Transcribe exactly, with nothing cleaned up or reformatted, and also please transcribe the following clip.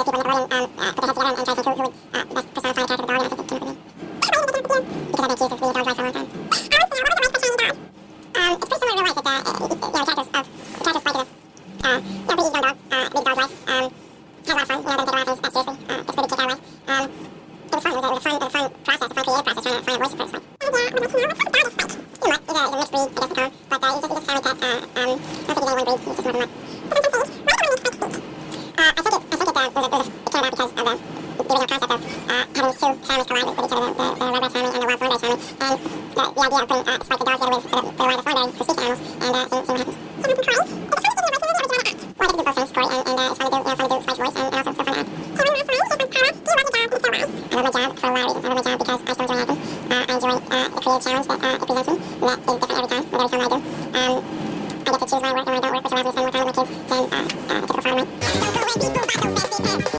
people in Nickelodeon um, uh, put their heads together and, and try to think who, who would uh, best personify the character of the dog, and I think it came up with me. Because I've been accused of being a dog's wife for a long time. Um, it's pretty similar in real life that, uh, you know, the characters of, the character of Spike is a, uh, you know, pretty easy young dog, uh, being the dog's wife, um, has a lot of fun, you know, doesn't take a lot of things that seriously, uh, gets a pretty kick out of life. Um, it was fun, it was a, it was a fun, it was a fun process, a fun creative process, trying to find a voice for Spike. You know what, he's a, he's a mixed breed, I guess we call him, but, uh, he's just, he's just a family pet, uh, um, I don't think he's, he's any one breed, he's just more than one. Uh, I think it, I think it, uh, was a, was a, it came about because of the, the original concept of, uh, having these two families collide with, with each other, the, the, the Rugrats family and the Wild Thornberrys family, and the, the idea of putting, uh, Spike the dog together with, uh, with Eliza Thornberry, who speaks to animals, and, uh, seeing, seeing what happens. Well, I get to do both things, Corey, and, and, uh, it's fun to do, you know, fun to do Spike's voice, and, and also so fun to act. I love my job for a lot of reasons. I love my job because I still enjoy acting. Uh, I enjoy, uh, the creative challenge that, uh, it presents me, and that is different every time, with every film I do. Um, I get to choose when I work and when I don't work, which allows me to spend more time with my kids than, uh, uh, a typical father might.